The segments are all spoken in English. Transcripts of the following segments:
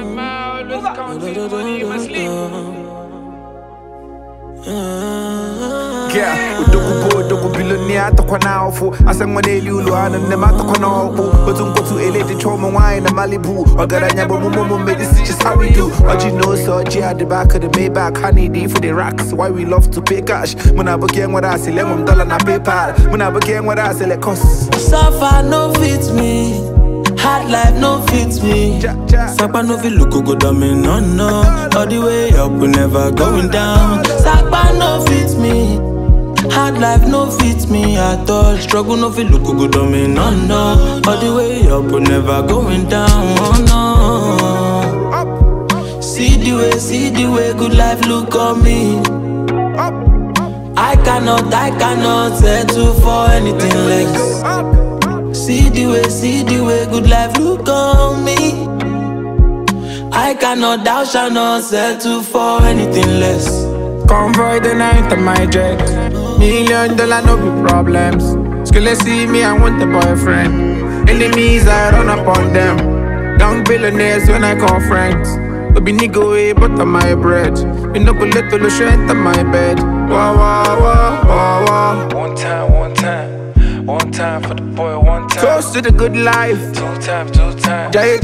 man always counting money in my sleep. Yeah, udogo billionaire tokwa na ofo asengwane liulu ana nema tokwa na opo otungo to elete choma wine na Malibu ogaranya bo mumo this is just how we do. What you know so at the back of the Maybach honey D for the racks why we love to pay cash muna boke what I say lemon dollar na PayPal muna boke what I say let cost suffer no fits me. Hard life no fits me. Sakpa no fit look good on me, no. All the way up, we never going down. Sakpa no fits me. Hard life no fits me at all. Struggle no fit look good on me, no. All the way up, we never going down, oh no. See the way, good life look on me. I cannot settle for anything less. See the way, good life look on me. I cannot, thou shall not settle for anything less. Convoy the night of my jet. $1 million no be problems. Skilla see me, I want a boyfriend. Enemies, I run upon them. Young billionaires when I call friends. But be nigga way, but on my bread. You no go let the strength on my bed. Wah wah wah wah wah. One time for the boy, one time. Toast to the good life. Two times. Jay.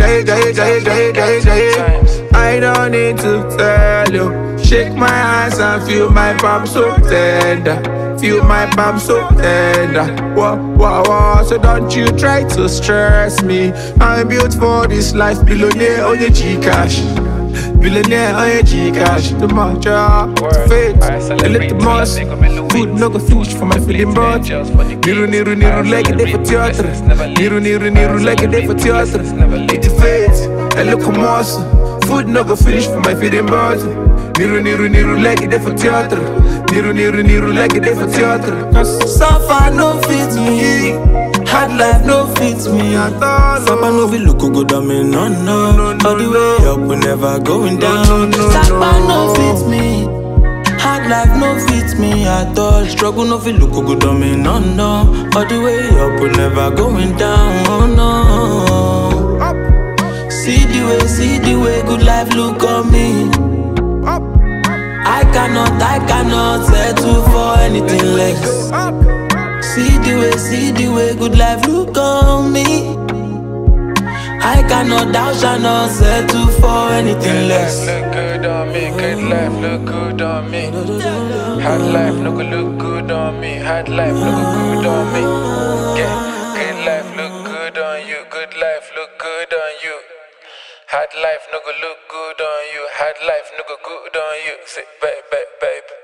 I don't need to tell you. Shake my hands and feel my palm so tender. Feel my palm so tender. Wah. So don't you try to stress me. I'm built for this life. Billionaire on your G-Cash. Billionaire on your G-Cash. The matcha, the faith, a little most. Food no go finish for my feeling brought. Niru like a day for theater. Niru like a day for theater. Eat the faith, a little most. Food no go finish for my feeling brought. Niru like a day for theater. Niru like a day for theater. Suffer no fits me. Hard life no fits me at all. Sakpa no fit look good on me, no. All the way up, we never going down. Sakpa no fits me. Hard life no fits me at all. Struggle no fit look good on me, no. All the way up, we never going down, oh no. See the way, good life look on me. I cannot settle for anything less. See the way, good life look on me. I cannot, thou shall not settle for anything less. Look good on me, good life look good on me. Hard life no go look good on me. Hard life no go good on me. Yeah, good life look good on you. Good life look good on you. Hard life no go look good on you. Hard life no go good on you. Say, babe.